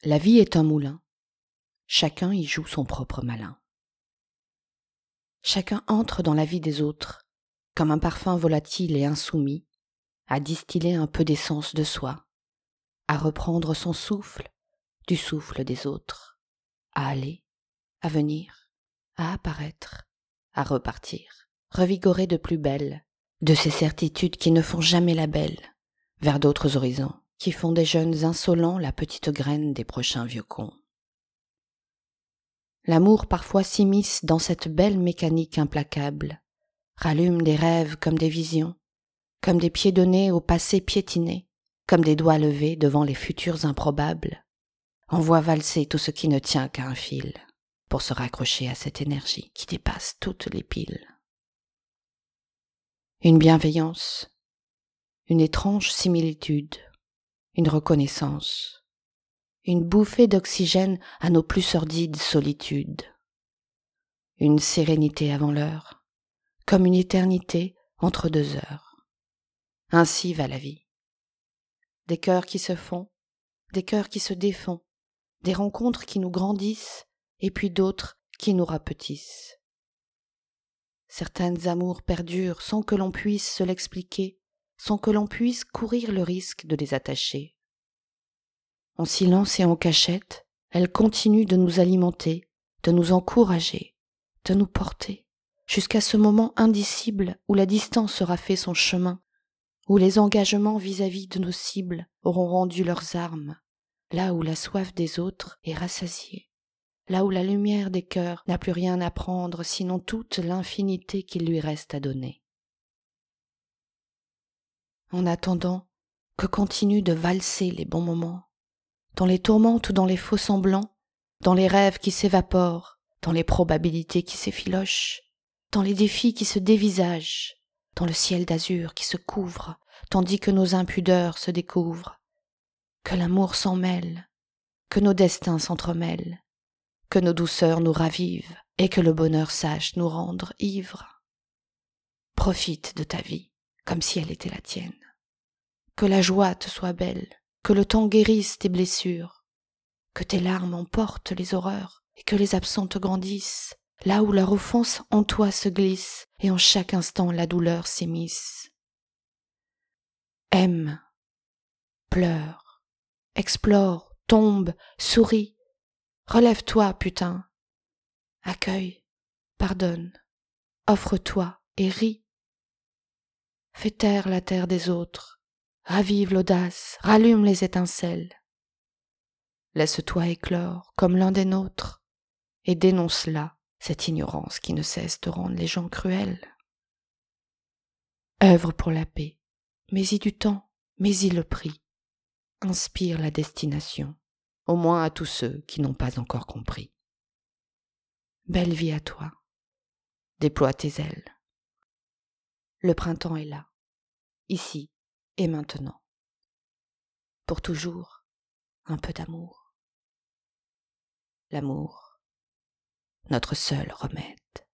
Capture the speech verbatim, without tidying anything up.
La vie est un moulin. Chacun y joue son propre malin. Chacun entre dans la vie des autres, comme un parfum volatile et insoumis, à distiller un peu d'essence de soi, à reprendre son souffle du souffle des autres, à aller, à venir, à apparaître, à repartir, revigoré de plus belle, de ces certitudes qui ne font jamais la belle, vers d'autres horizons, qui font des jeunes insolents la petite graine des prochains vieux cons. L'amour parfois s'immisce dans cette belle mécanique implacable, rallume des rêves comme des visions, comme des pieds donnés au passé piétiné, comme des doigts levés devant les futurs improbables, envoie valser tout ce qui ne tient qu'à un fil, pour se raccrocher à cette énergie qui dépasse toutes les piles. Une bienveillance, une étrange similitude, une reconnaissance, une bouffée d'oxygène à nos plus sordides solitudes, une sérénité avant l'heure, comme une éternité entre deux heures. Ainsi va la vie. Des cœurs qui se font, des cœurs qui se défont, des rencontres qui nous grandissent, et puis d'autres qui nous rapetissent. Certaines amours perdurent sans que l'on puisse se l'expliquer, sans que l'on puisse courir le risque de les attacher. En silence et en cachette, elles continuent de nous alimenter, de nous encourager, de nous porter, jusqu'à ce moment indicible où la distance aura fait son chemin, où les engagements vis-à-vis de nos cibles auront rendu leurs armes, là où la soif des autres est rassasiée, là où la lumière des cœurs n'a plus rien à prendre sinon toute l'infinité qu'il lui reste à donner. En attendant, que continuent de valser les bons moments, dans les tourmentes ou dans les faux semblants, dans les rêves qui s'évaporent, dans les probabilités qui s'effilochent, dans les défis qui se dévisagent, dans le ciel d'azur qui se couvre, tandis que nos impudeurs se découvrent, que l'amour s'en mêle, que nos destins s'entremêlent, que nos douceurs nous ravivent et que le bonheur sache nous rendre ivres. Profite de ta vie comme si elle était la tienne, que la joie te soit belle, que le temps guérisse tes blessures, que tes larmes emportent les horreurs et que les absents te grandissent, là où leur offense en toi se glisse et en chaque instant la douleur s'émisse. Aime, pleure, explore, tombe, souris, relève-toi, putain, accueille, pardonne, offre-toi et ris. Fais taire la terre des autres, ravive l'audace, rallume les étincelles. Laisse-toi éclore comme l'un des nôtres et dénonce là cette ignorance qui ne cesse de rendre les gens cruels. Œuvre pour la paix, mets-y du temps, mets-y le prix. Inspire la destination, au moins à tous ceux qui n'ont pas encore compris. Belle vie à toi, déploie tes ailes. Le printemps est là, ici et maintenant. Pour toujours, un peu d'amour. L'amour, notre seul remède.